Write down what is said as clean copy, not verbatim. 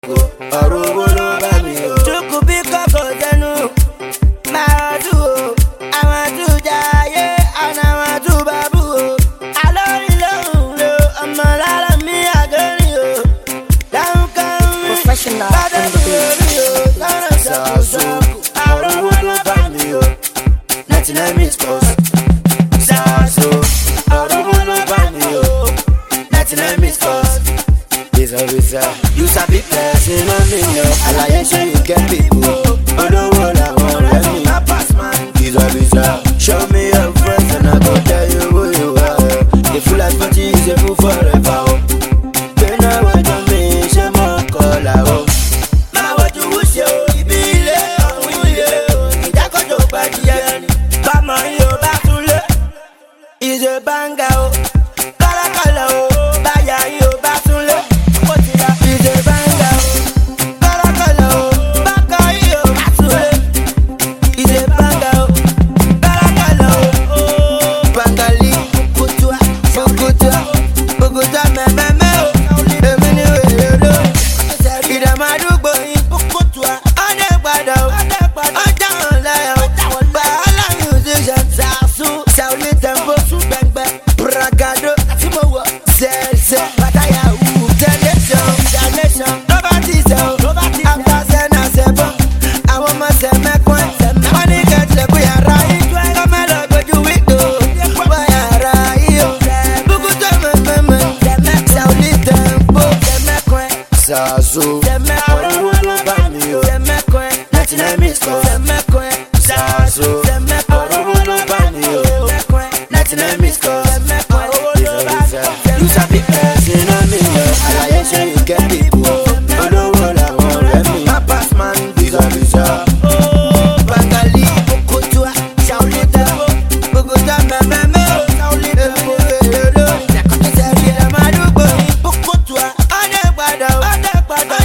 You sabi blessing on me, yo. Alaye show you get people. Oh no, what I want, let me pass man. Visa, show me your friends and I go tell you who you are. The full life party is a fool forever. They know what you mean, she more call out. My what you wish you, ibile, we ida ko to party yani. Ba mo yo ba tule, is a banger. Kala ba ya yo ba tule. Zazu, you sabi blessing on me, yo. Alaye show you get people. Oh no, what I want, let me pass man. Visa. Bangali, Okotua, Shaolita, Bogota, Meme, Shaolita, Bogota, Madu, Okotua, Ane Bada,